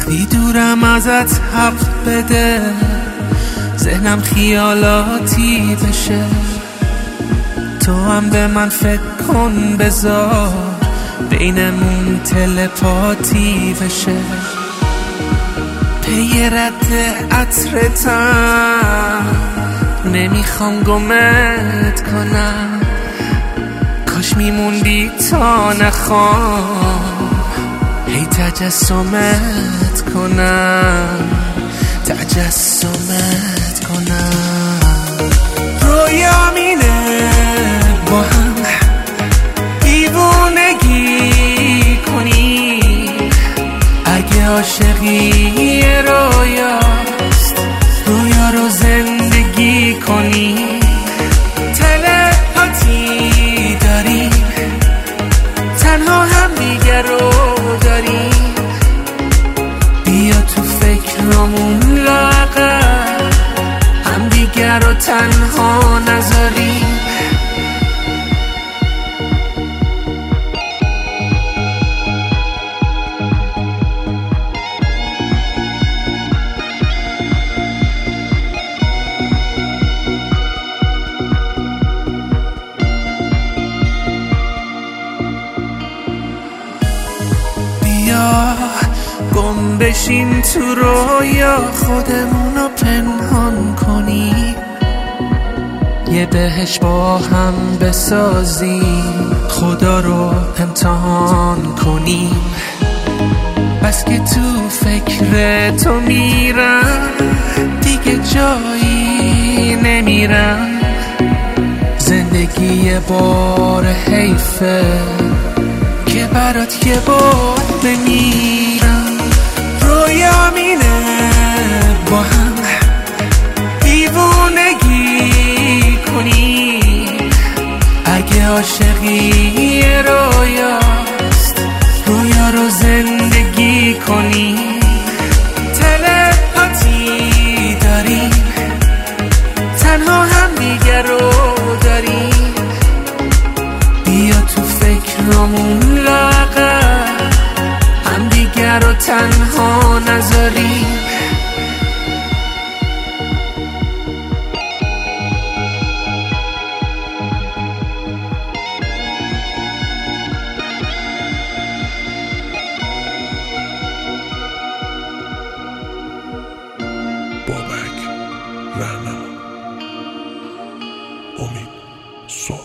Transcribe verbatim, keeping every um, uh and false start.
وقتی دورم ازت حق بده، ذهنم خیالاتی بشه. تو هم به من فکر کن، بذار بینمون تلپاتی بشه. پی رد عطرتم، نمیخوام گمت کنم. کاش میموندی تا نخوام هی تجسمت کنم، تجسمت کنم. رویام اینه با هم دیوونگی کنی، اگه عاشقی رویاست رویا رو زندگی کنی. تلپاتی داریم، تنها هم دیگر رو داریم. بیا تو فکرامون لاغر هم دیگر رو تنها نذاریم. گم بشیم تو رویا، خودمونو پنهان کنیم. یه بهش با هم بسازیم، خدا رو امتحان کنیم. بس که تو فکر تو میرم، دیگه جایی نمیرم. زندگی بار حیفه که برات یه بار بمیرم. رویام اینه با هم دیوونگی کنی، اگه عاشقی رویاست رویا رو زندگی کنی. تلپاتی داریم، تنها هم دیگر رو داریم. بیا تو فکرامون لاغر هم دیگر رو تنها نذاریم. بابک، رهنما، امید، صبح.